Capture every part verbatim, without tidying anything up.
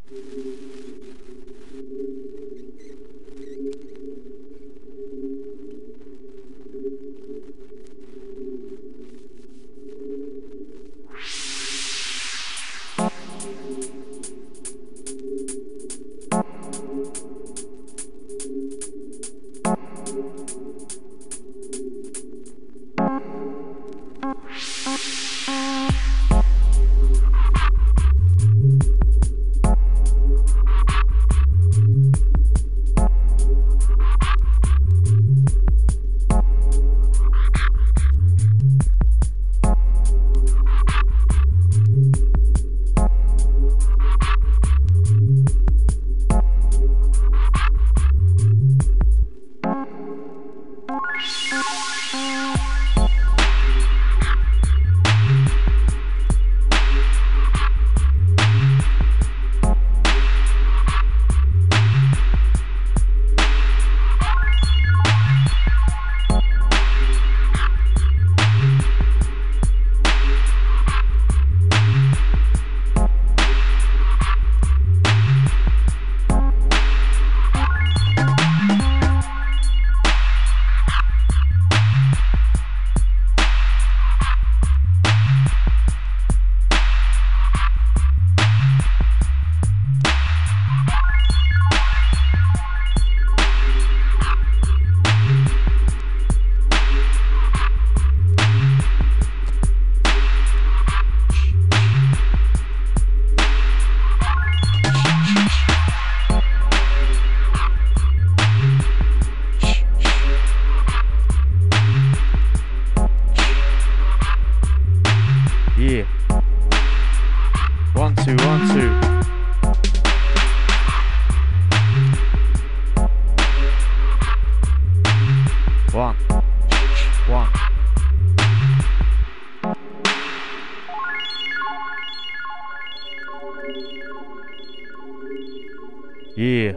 Yeah.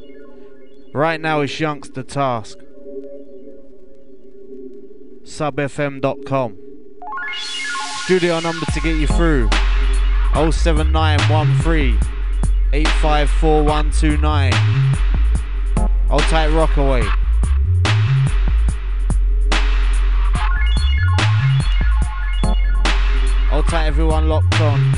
Right now it's Youngster Task. sub f m dot com. Studio number to get you through. oh seven nine one three eight five four one two nine. Hold tight, rock away. Hold tight, everyone locked on.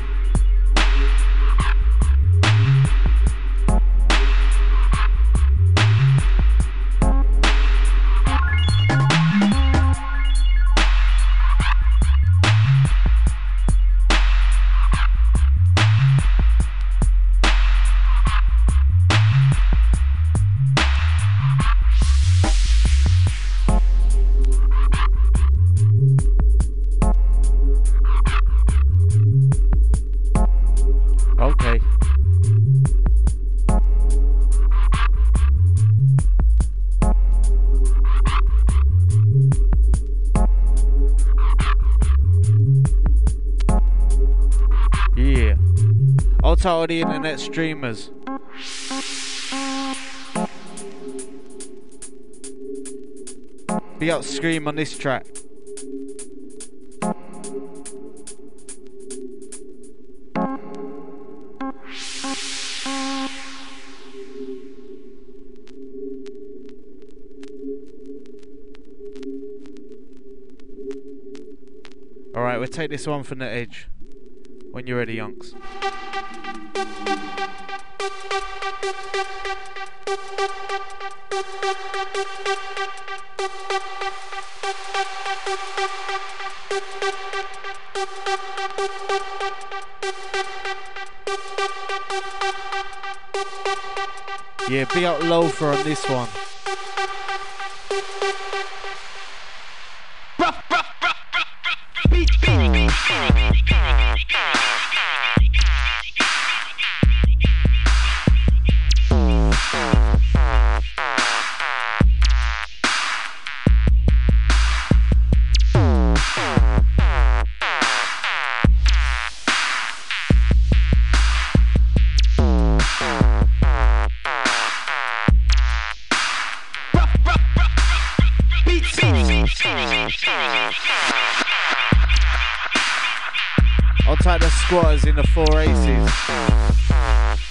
All the internet streamers. Be out Scream on this track. Alright, we'll take this one from the edge. When you're ready, Yonks. Yeah, be out Loafer on this one. I'll take the squatters in the four aces.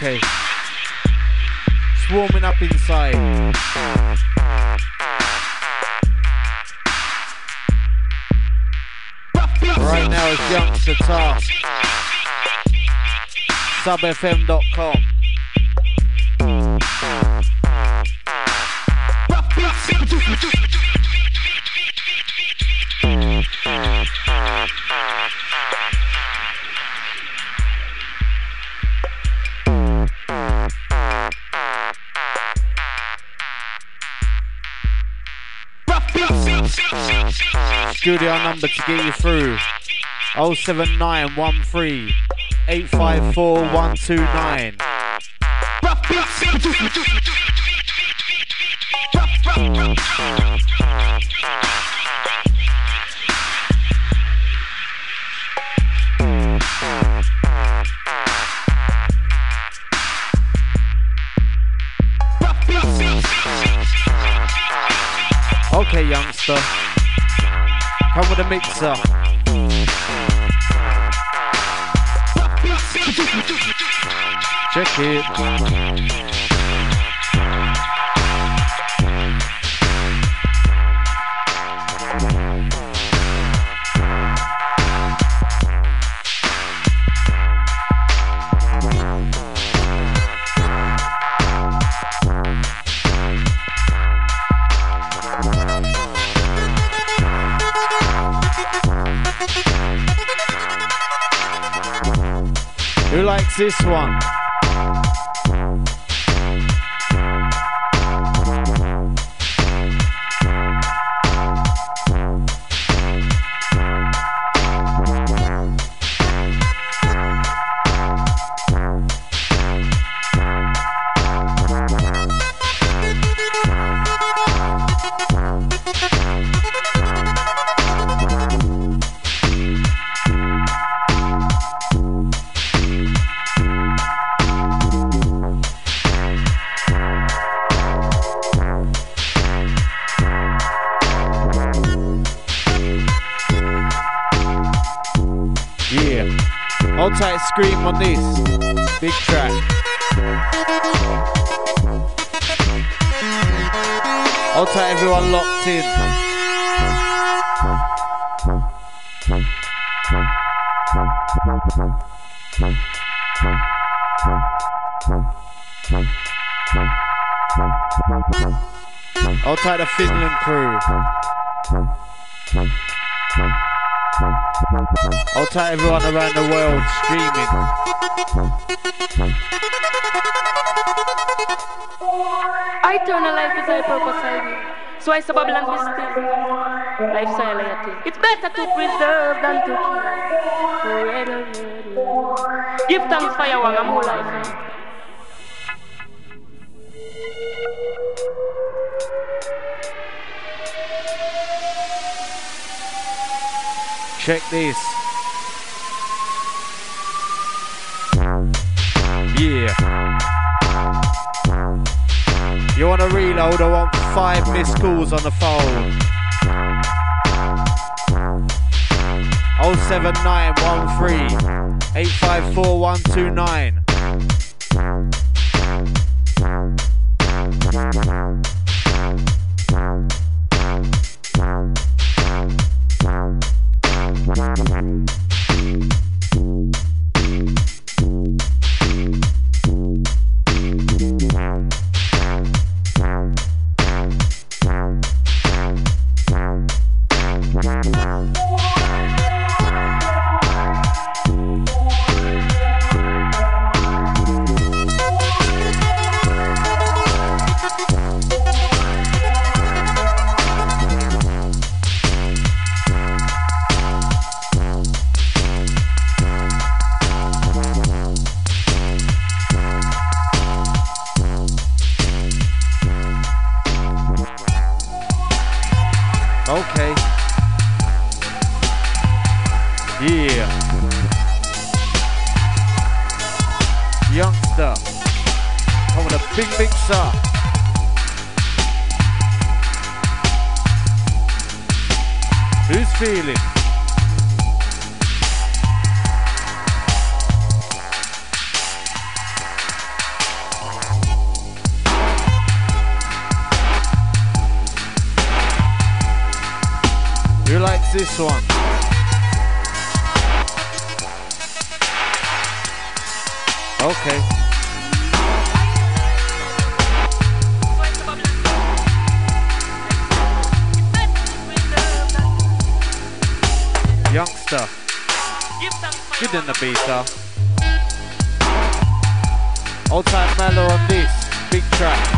Okay. Swarming up inside. Right now it's Youngster Task. sub f m dot com. Studio number to get you through oh seven nine one three eight five four one two nine. Okay, youngster. Come with a mixer. Check it. Who likes this one? Hold tight, scream on this big track. Hold tight, everyone locked in. Hold tight, the Finland crew. Hold tight, everyone around the world streaming. I turn a life is a purpose I will. So I say Babylon be still. Lifestyle I think. It's better to preserve than to kill. Give thanks for your one and more life. Check this. Yeah. You want to reload? I want five missed calls on the phone. oh seven nine one three eight five four one two nine. Okay. Yeah. Youngster. Come with a big mixer. Who's feeling? this one? Okay. Youngster. Good in the beta. Old time mellow on this. Big track.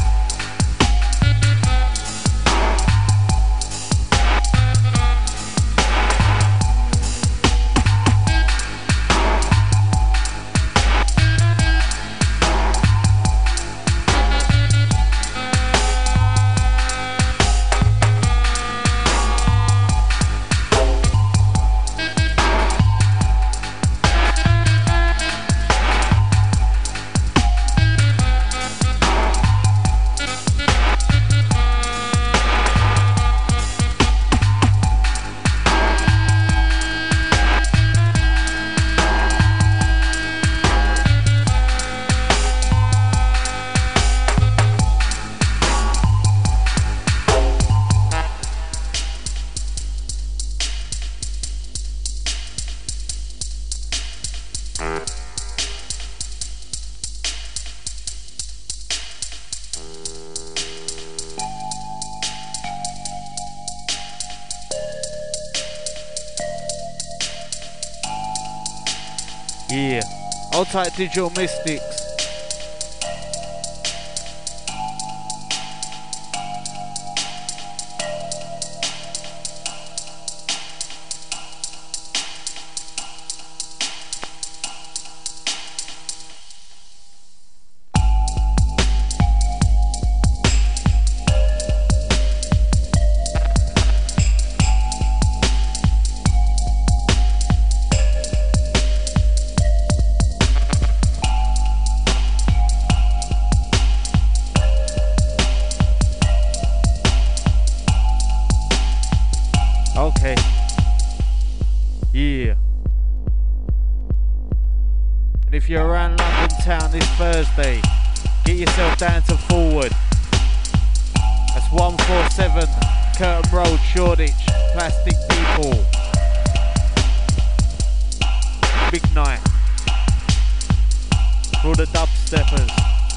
Yeah, Old Tight Digital Mystics. Okay. Yeah. And if you're around London town this Thursday, get yourself down to Forward. That's one forty-seven Curtain Road, Shoreditch. Plastic People. Big night. For all the dubsteppers.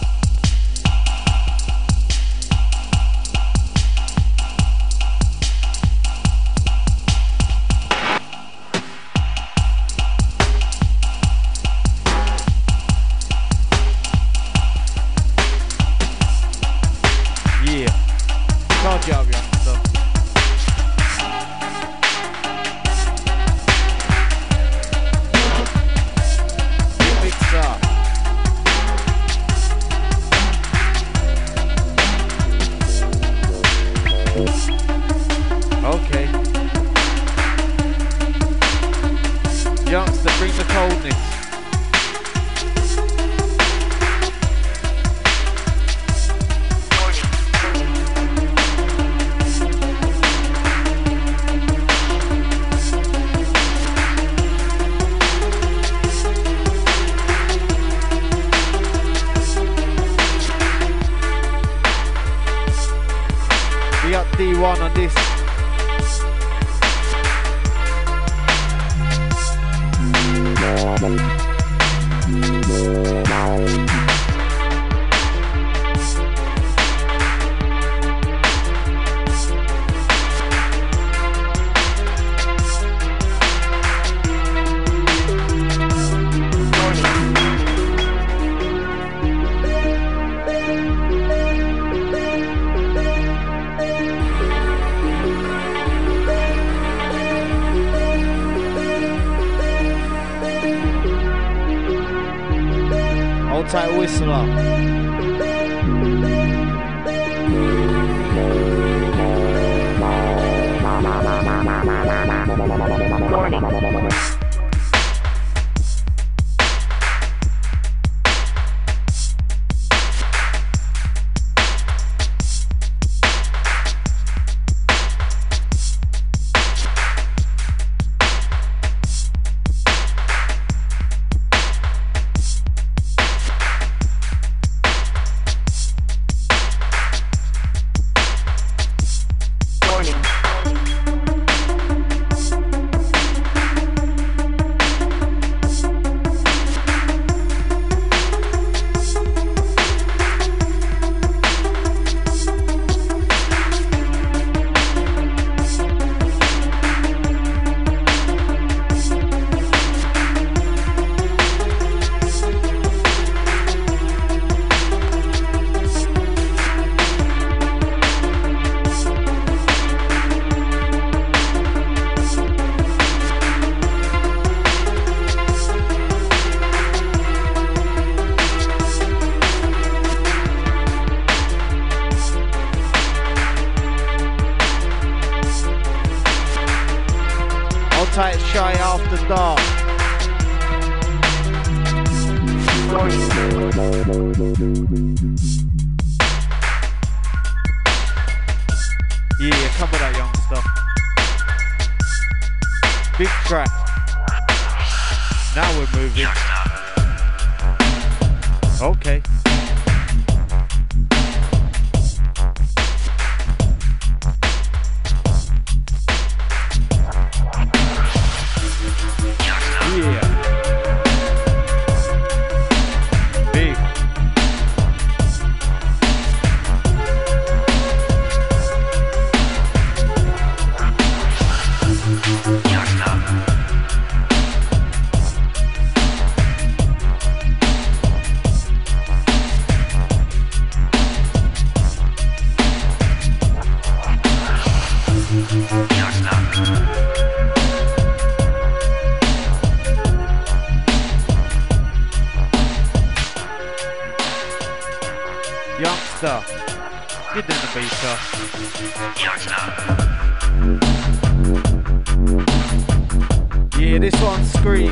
Charge it up, youngster. Mix up. Okay. Youngster, bring the coldness. D one on this. Old Tight Whistler. Yeah, come with that youngster. Big track. Now we're moving. Okay. Yeah. Big. Youngster, get in the beater. Yeah, this one's Scream.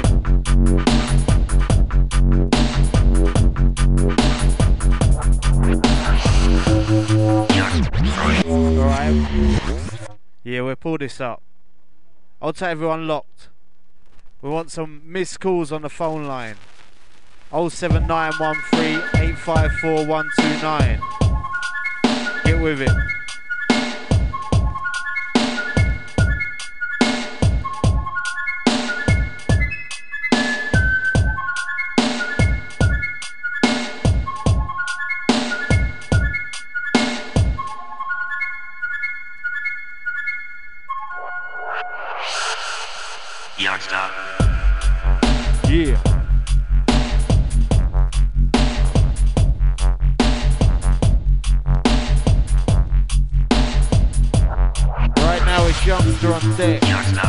Alright. Yeah, we'll pull this up. I'll take everyone locked. We want some missed calls on the phone line. oh seven nine one three eight five four one two nine. Get with it. Youngster. Yeah. Right now it's Youngster on deck. Youngster.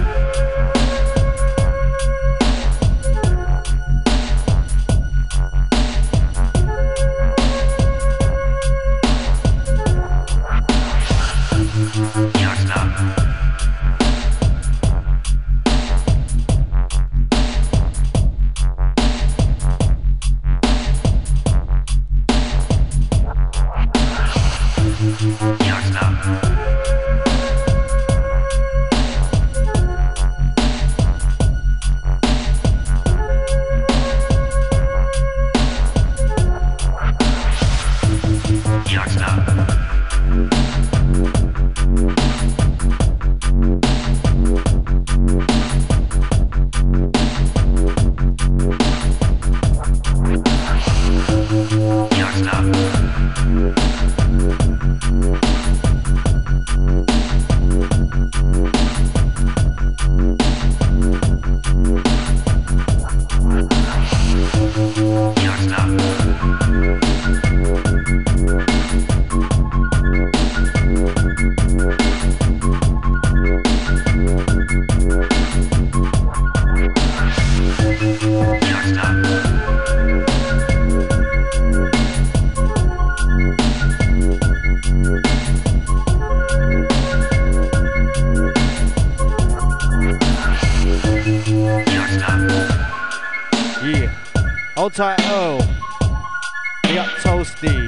Hold tight, oh. Be up toasty.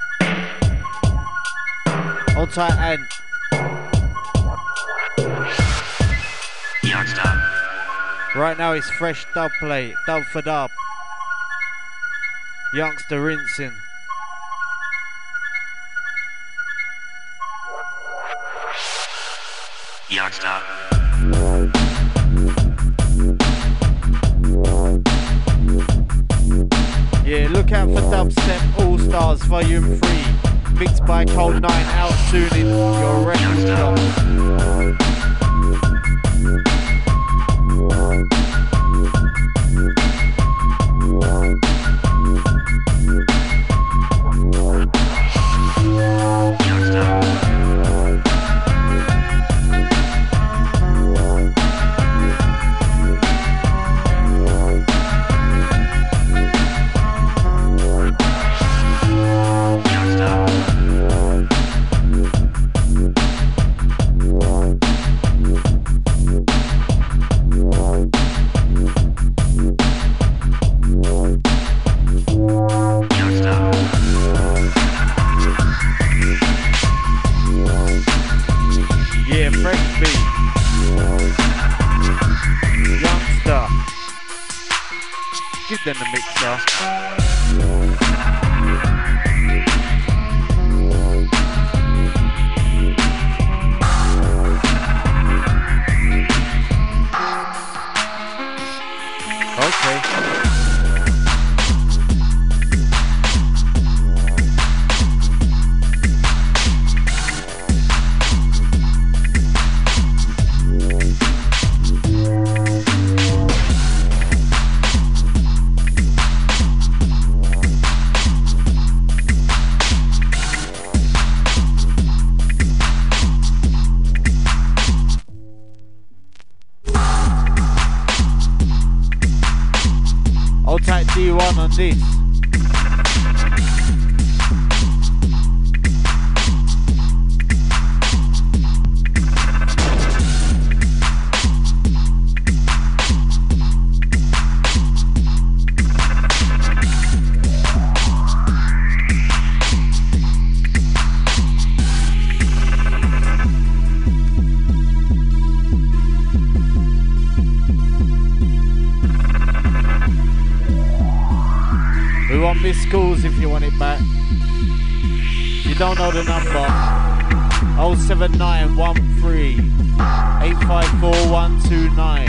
Hold tight, and. Youngster. Right now it's fresh dub plate, dub for dub. Youngster rinsing. Youngster. Yeah, look out for Dubstep All Stars Volume three. Mixed by Cold nine, out soon in your record shop. give them the mixer. Okay. D one on this. Missed calls if you want it back. You don't know the number. oh seven nine one three eight five four one two nine.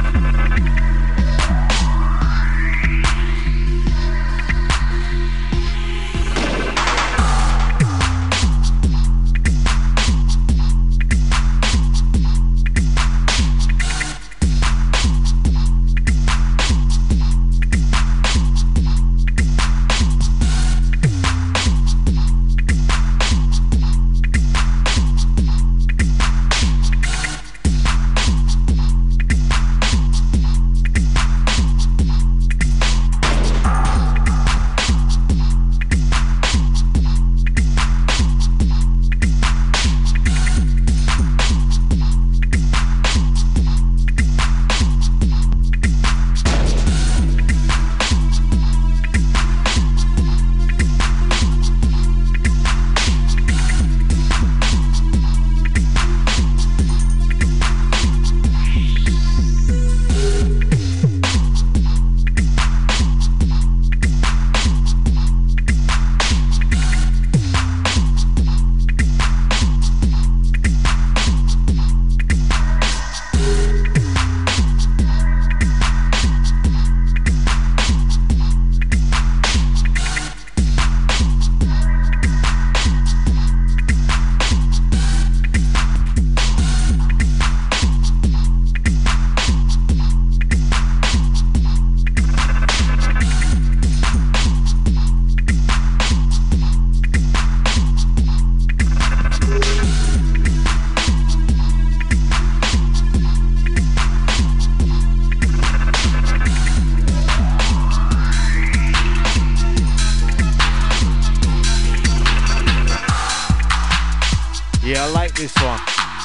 Yeah, I like this one.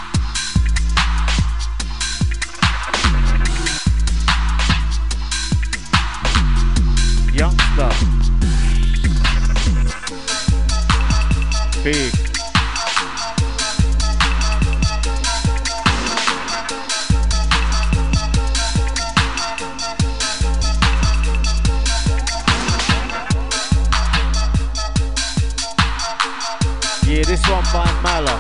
Youngster. Big. Yeah, this one by Mala.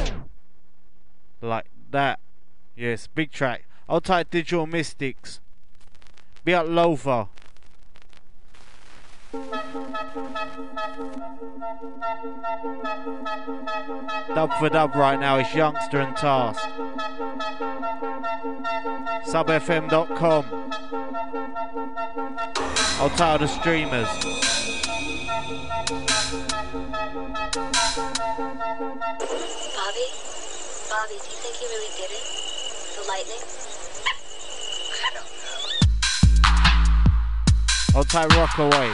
Like that. Yes, big track. I'll type Digital Mystics. Be at Lofa. Dub for dub right now is Youngster and Task. sub f m dot com. I'll tell the streamers. Bobby? Bobby, do you think he really did it? The lightning? I don't know. I'll type Rock Away.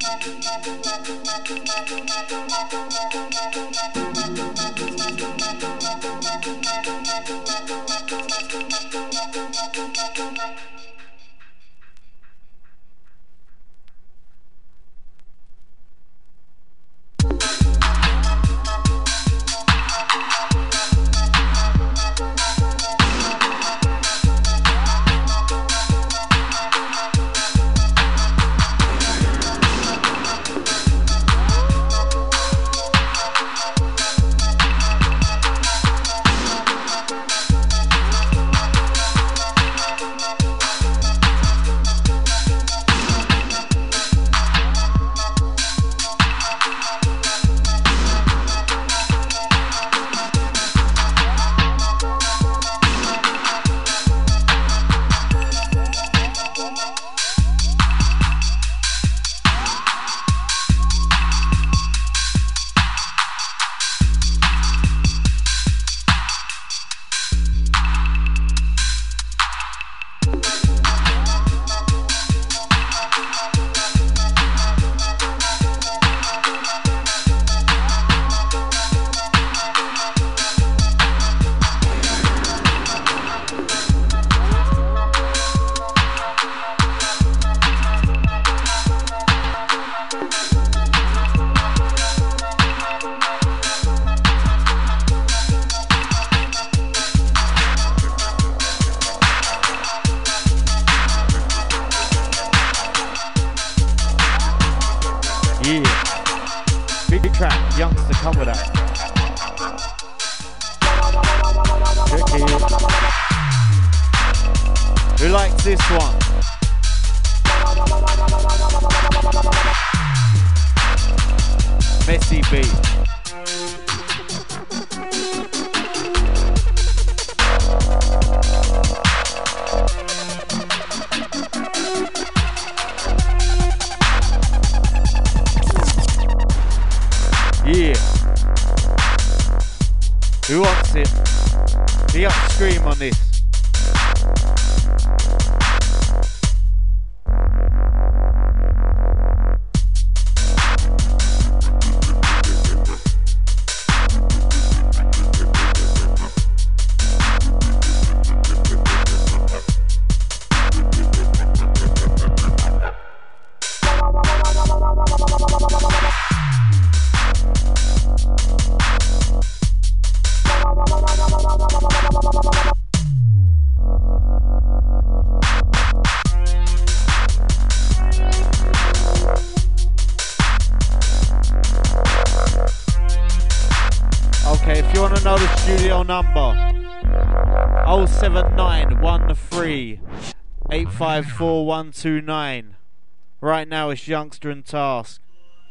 five four one two nine. Right now it's Youngster and Task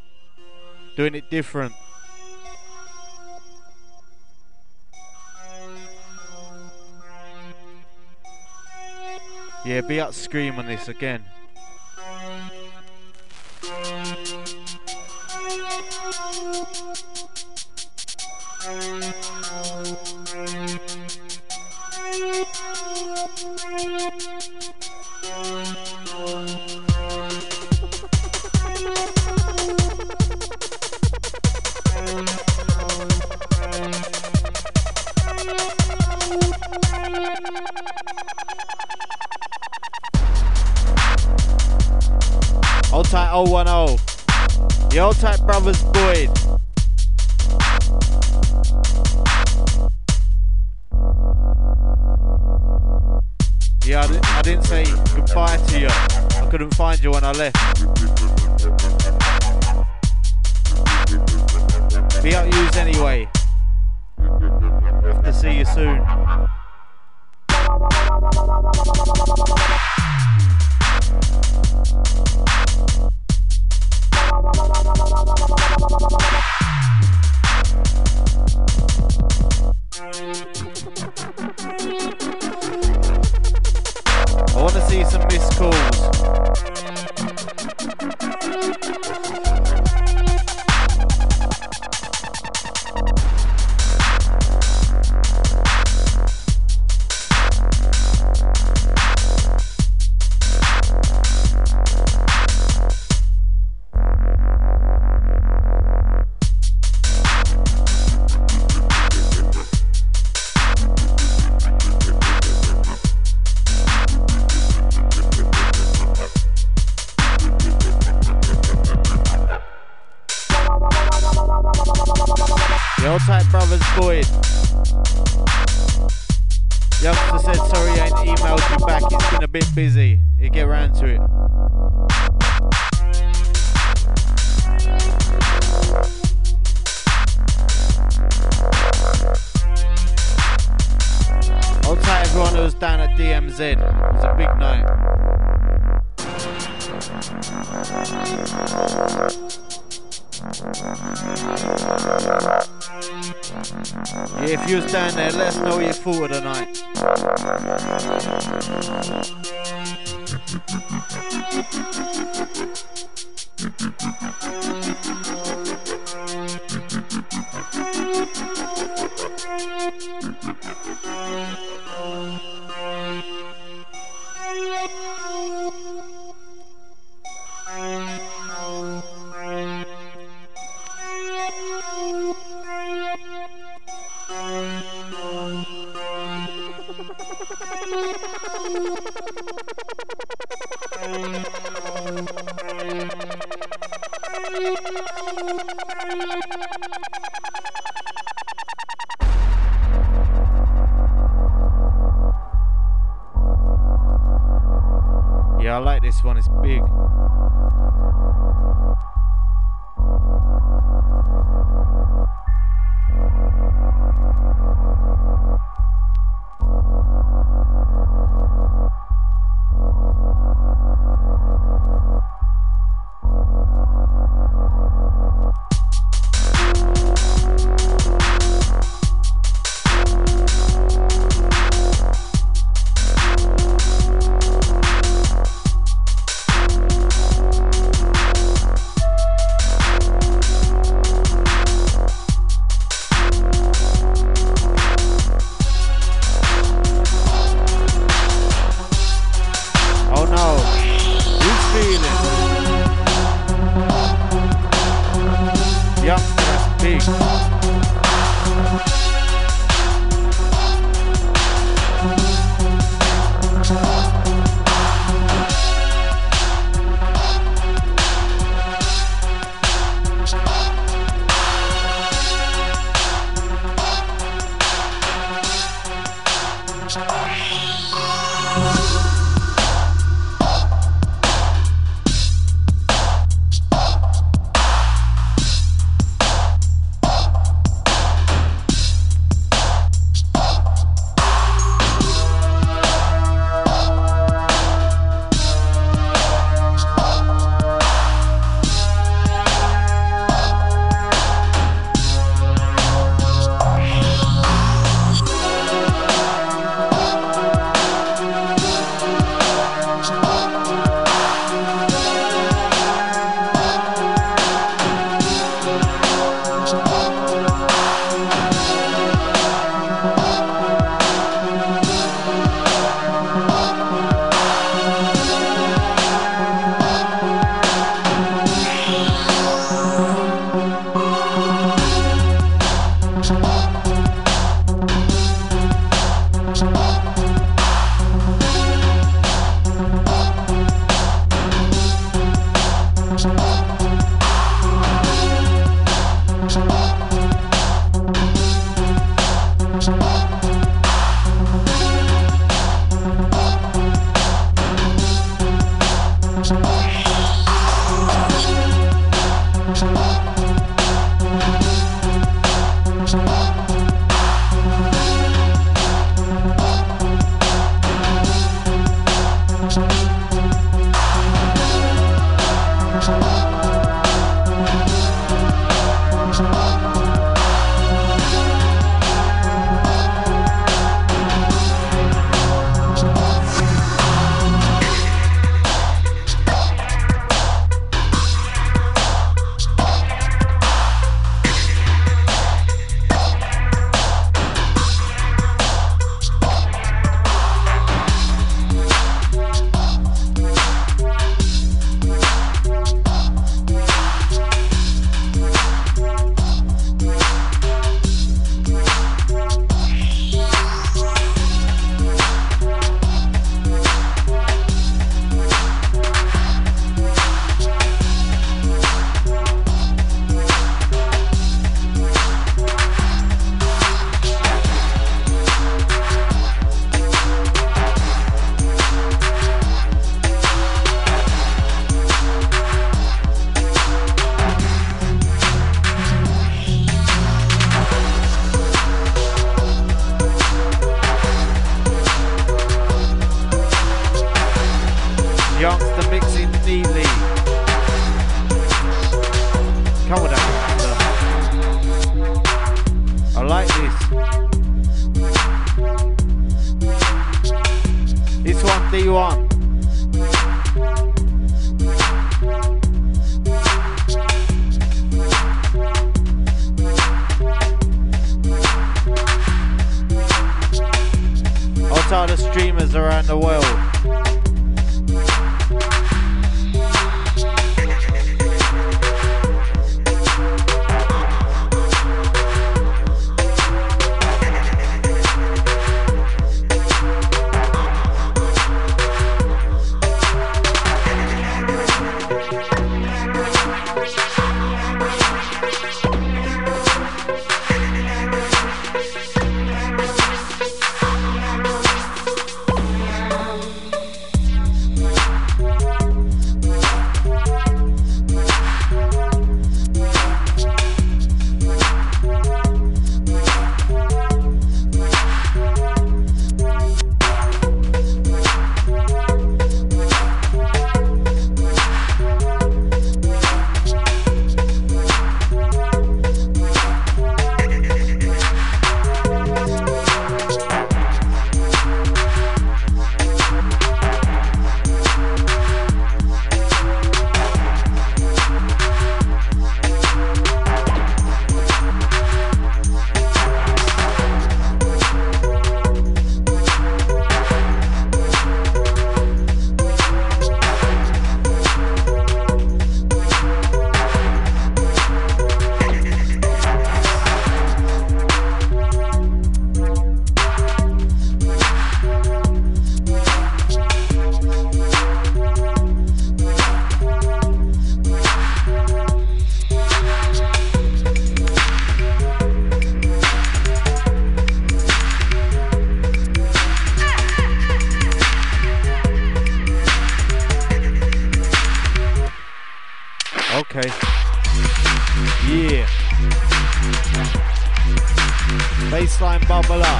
doing it different. Yeah, be up Scream on this again. Old tight oh one oh. The old tight brothers Boyd. Yeah, I, di I didn't say goodbye to you. I couldn't find you when I left. Be out yous anyway. Have to see you soon. I want to see some missed calls. tight, brothers, Boyd. Youngster said sorry I ain't emailed you back, it's been a bit busy. You get round to it. Hold tight everyone who was down at D M Z. It was a big night. Yeah, if you was down there, let us know what you thought of the night. Yeah, I like this one, it's big. Youngster mixing neatly. Come with that, youngster. I like this. This one, D one. I'll tell the streamers around the world. Okay. Yeah. Baseline bubble up.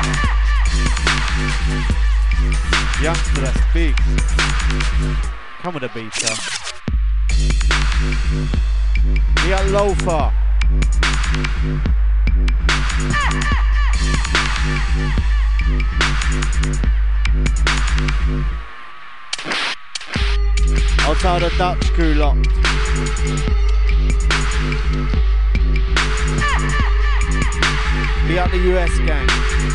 Youngster, that's big. Come with a beta. We got Loafer. I'll tell the Dutch crew locked. Be out the U S gang.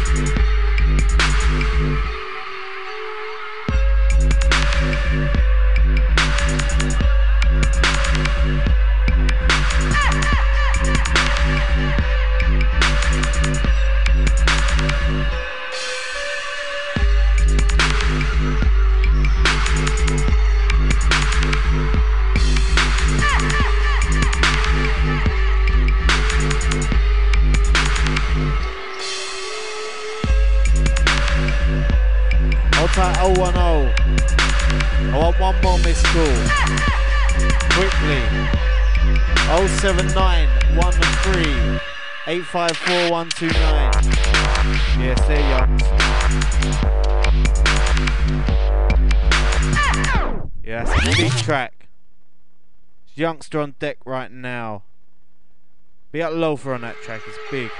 oh one oh. I want one more missed call. Quickly. oh seven nine one three eight five four one two nine. Yes, there you are. Yeah, that's a big track. Youngster on deck right now. Be at Loafer on that track, it's big.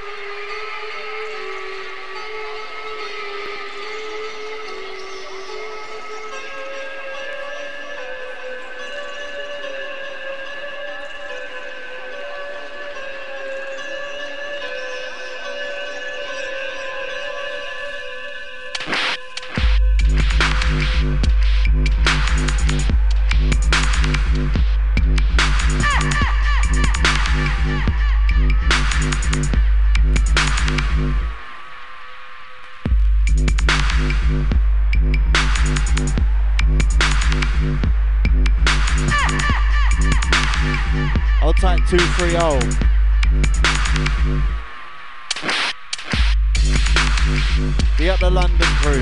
I'll type two three oh. Be up the London crew.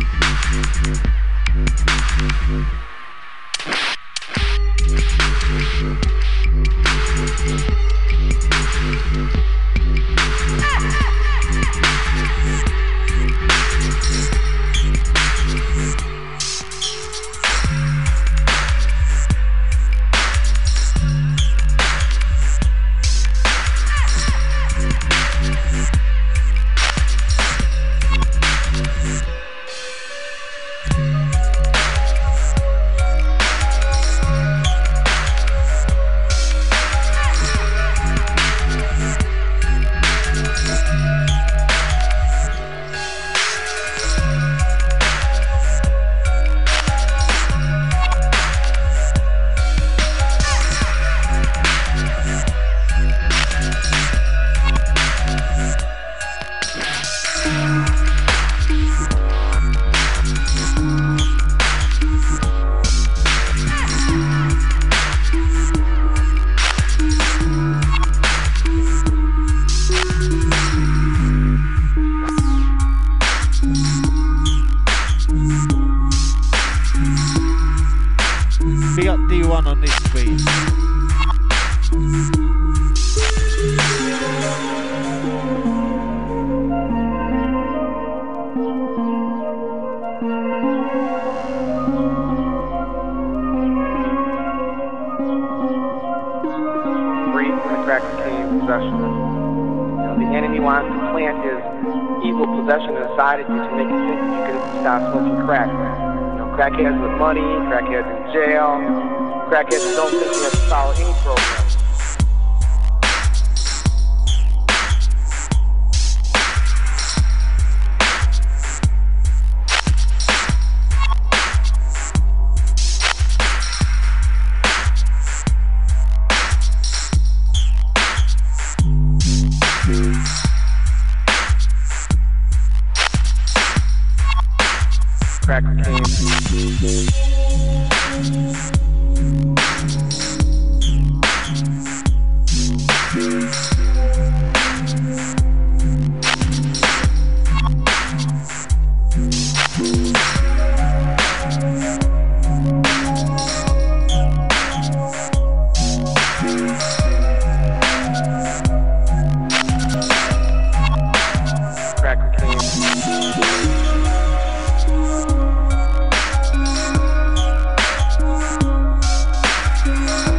Big up D one on this beat. Free from the crack cocaine possession. You know, the enemy wants to plant his evil possession inside of you to make you think that you can stop smoking crack. You know, crackheads with money, crackheads in jail, crackheads who don't think you have to follow any program. Crack cocaine. Crack cocaine.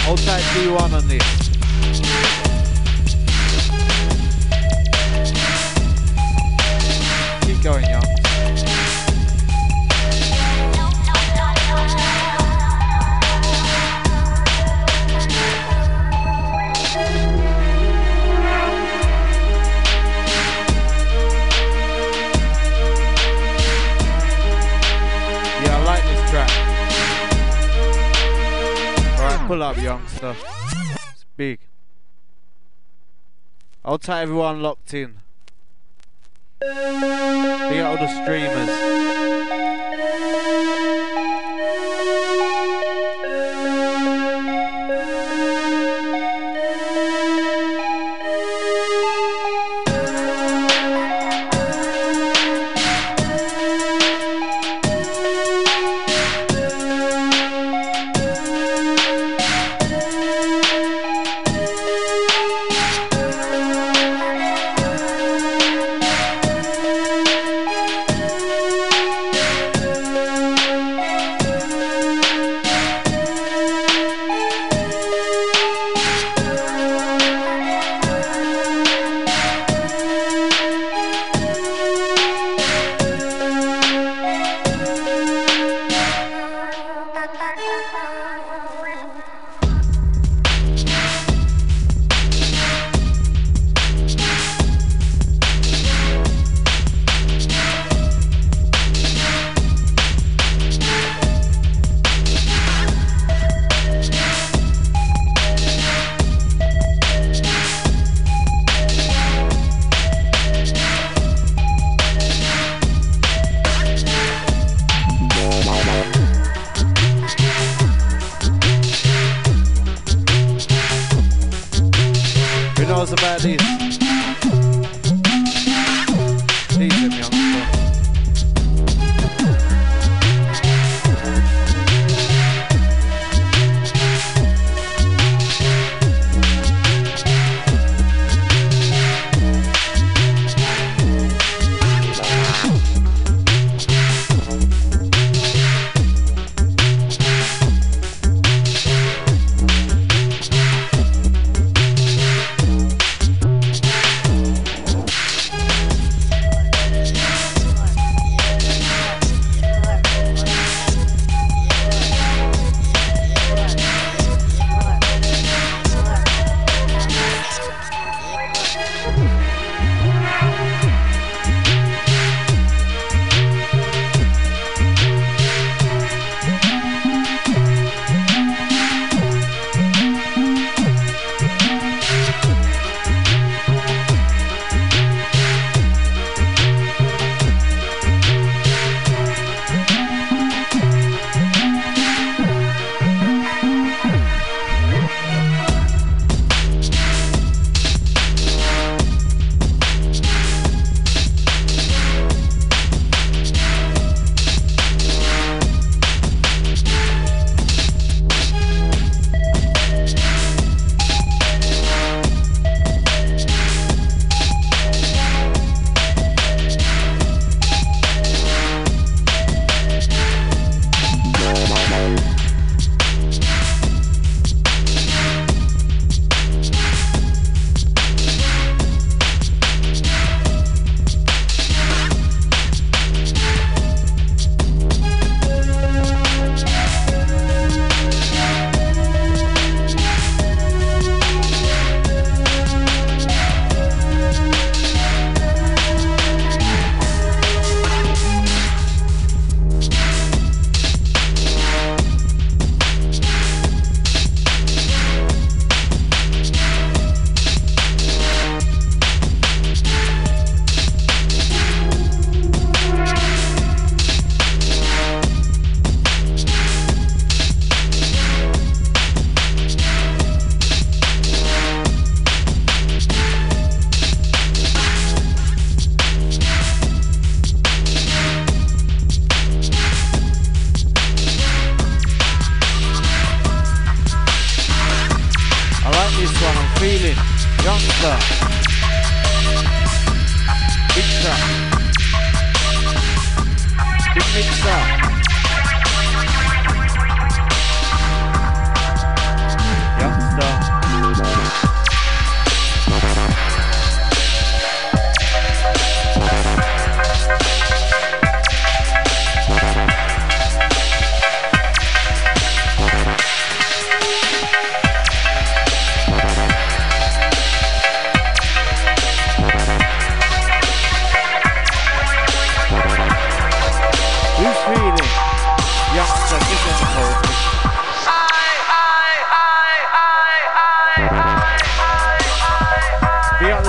Hold tight D one on this. Keep going, young. Yeah, I like this track. Alright, pull up, youngster. It's big. Hold tight, everyone locked in. Big up all the streamers.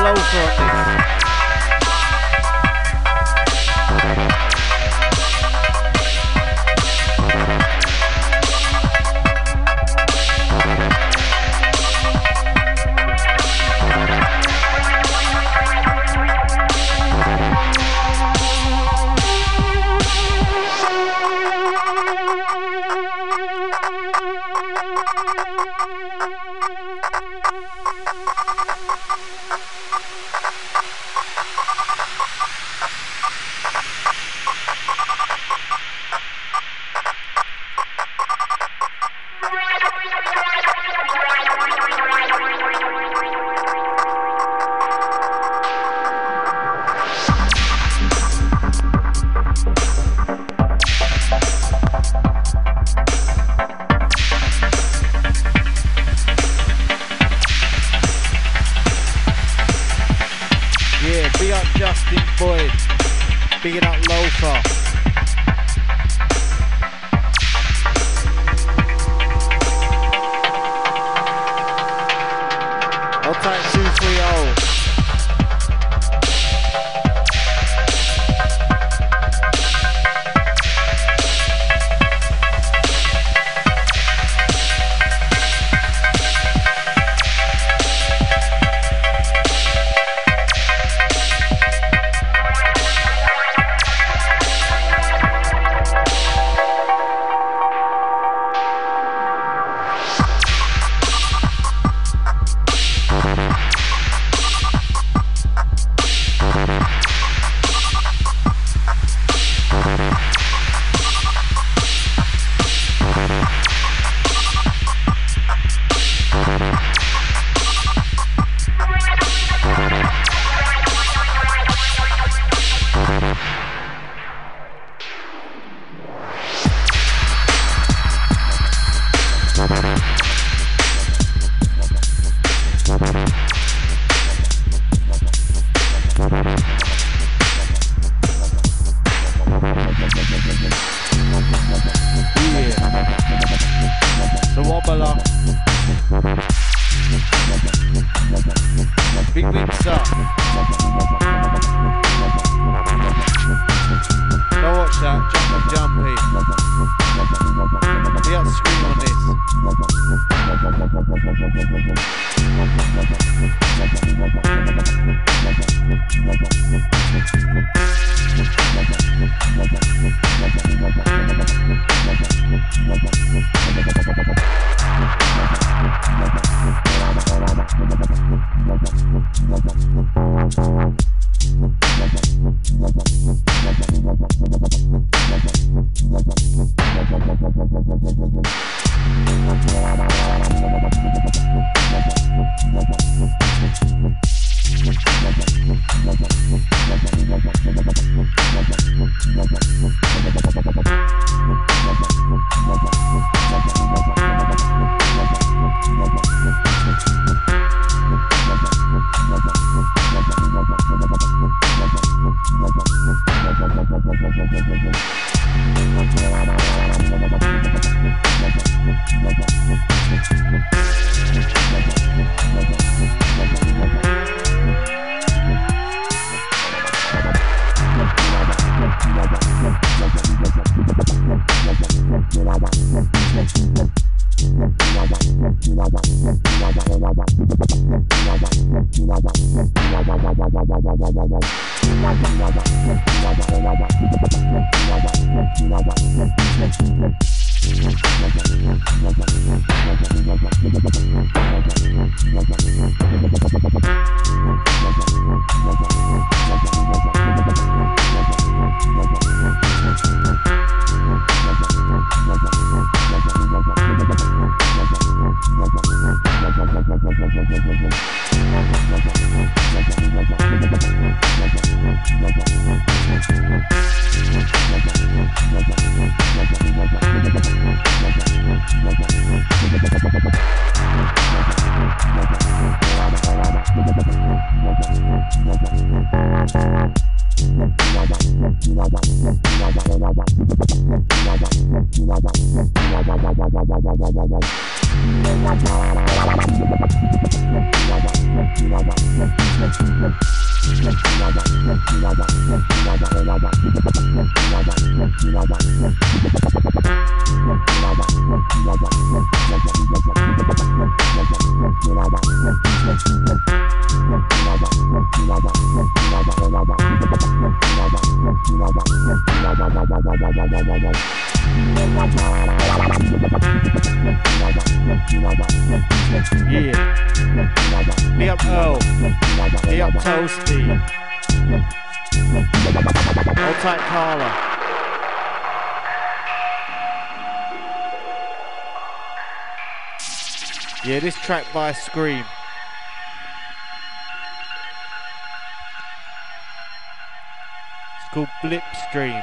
loafer on this. Big up Earl. Big up Toasty. Hold tight Carla. Yeah, this track by Scream. It's called Blipstream.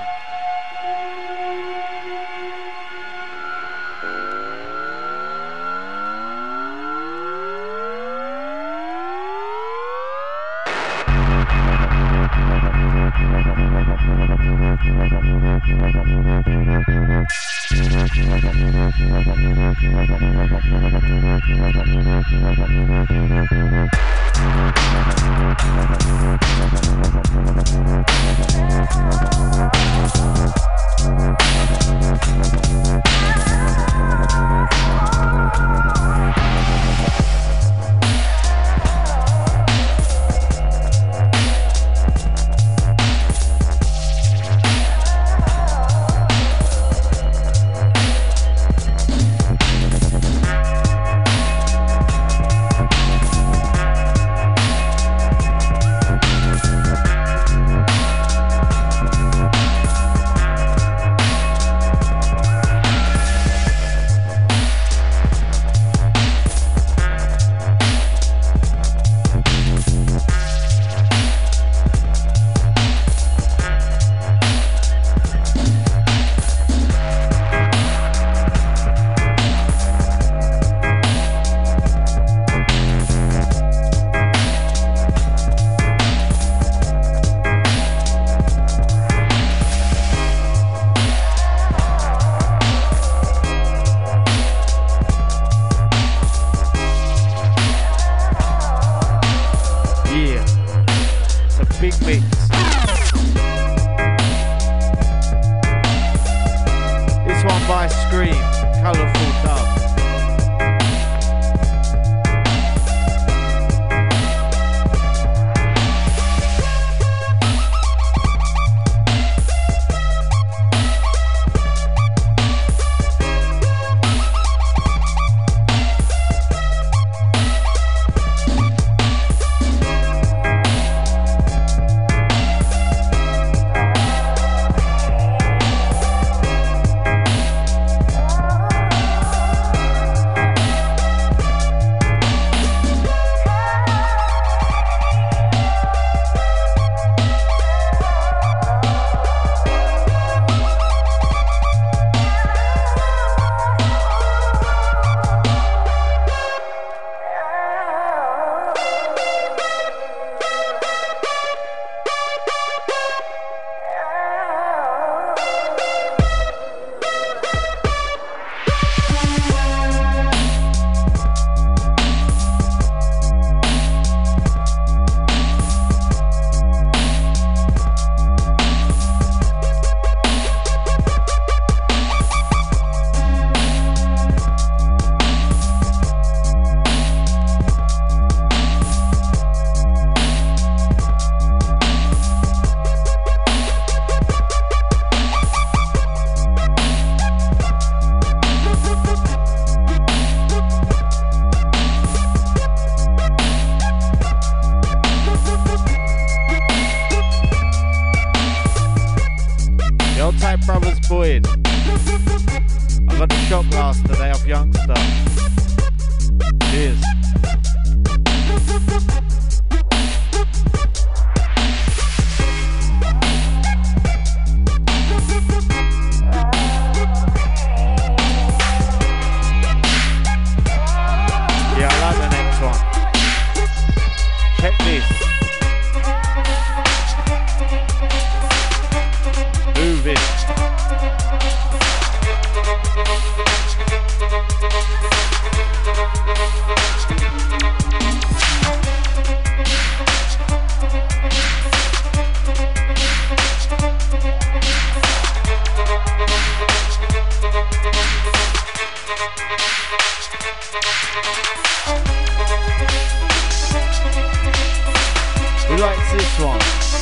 Who likes this one?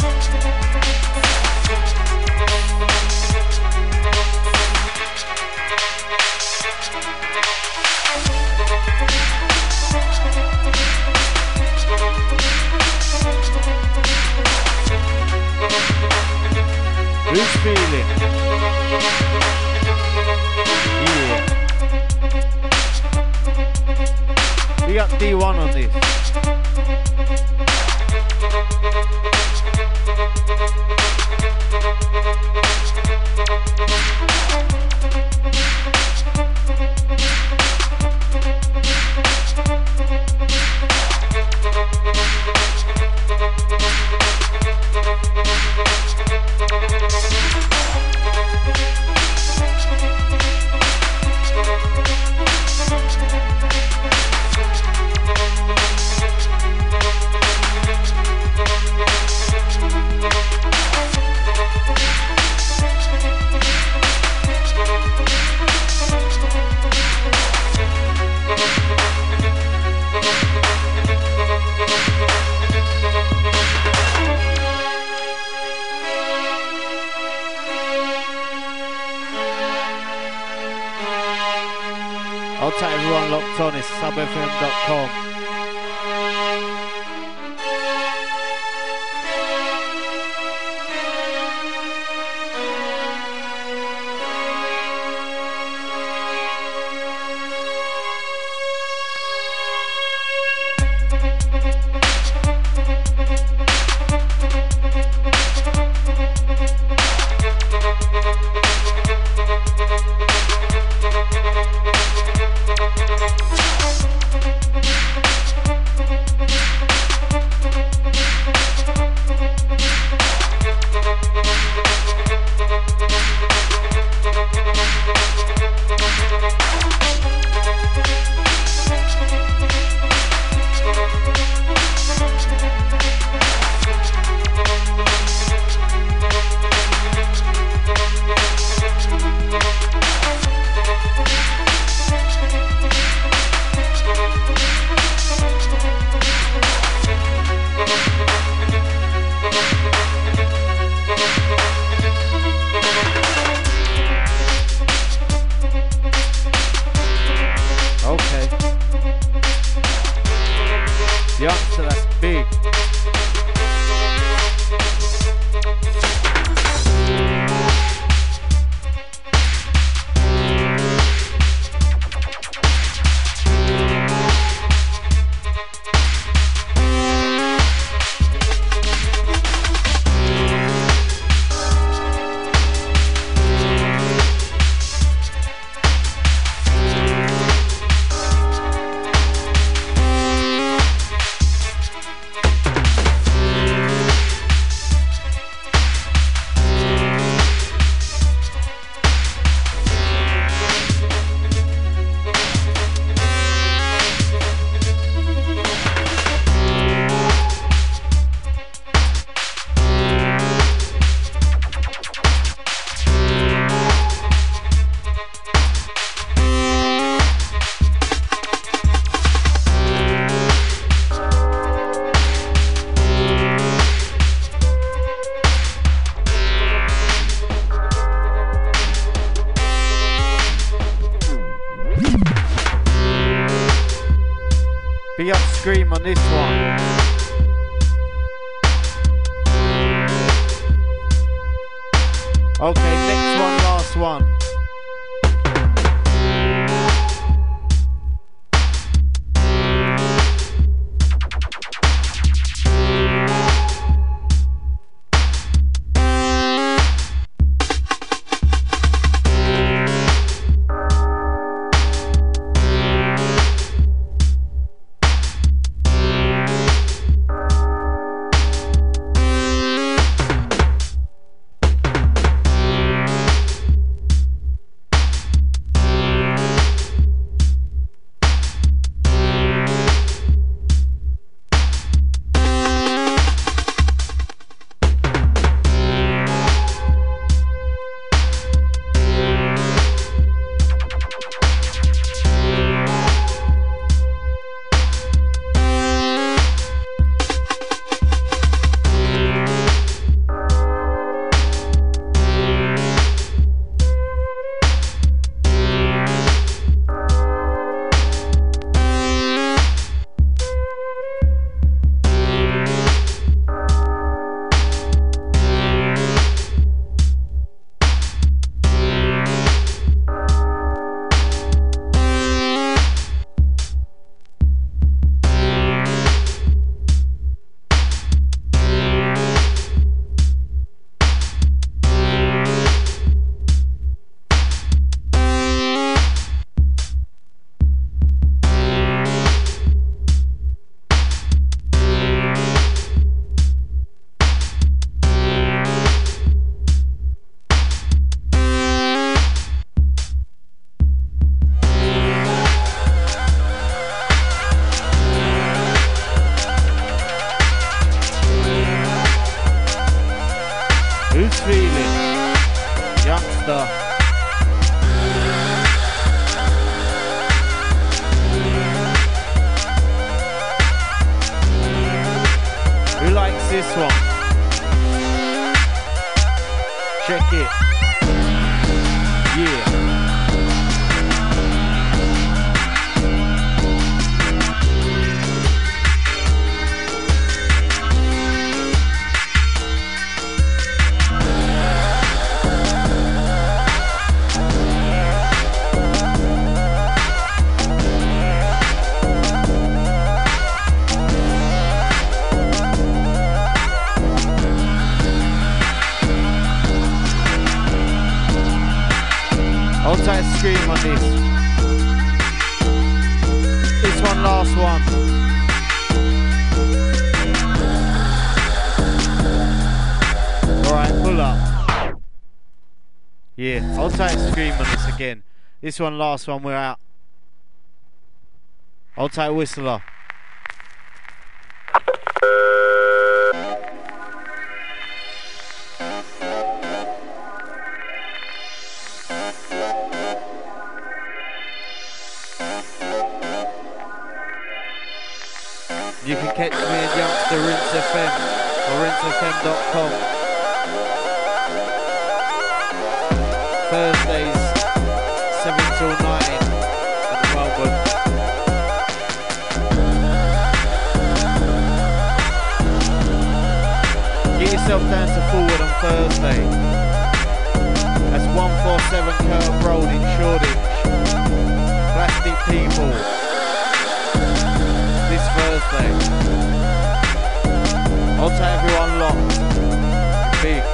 Who's feeling? Yeah. We got D one on this. sub f m dot com. Big up Scream on this one. Okay, next one, last one. feeling? Youngster. Who likes this one? Check it. Yeah. Hold tight, scream on this. This one, last one. Alright, pull up. Yeah, hold tight, scream on this again. This one, last one, we're out. Hold tight, whistler. You can catch me at Youngster Rinse F M or rinse f m dot com. Thursdays, seven till nine at the Melbourne. Get yourself down to Forward on Thursday. That's one forty-seven Curve Road in Shoreditch. Plastic People. This Thursday. I'll tell everyone locked. Big.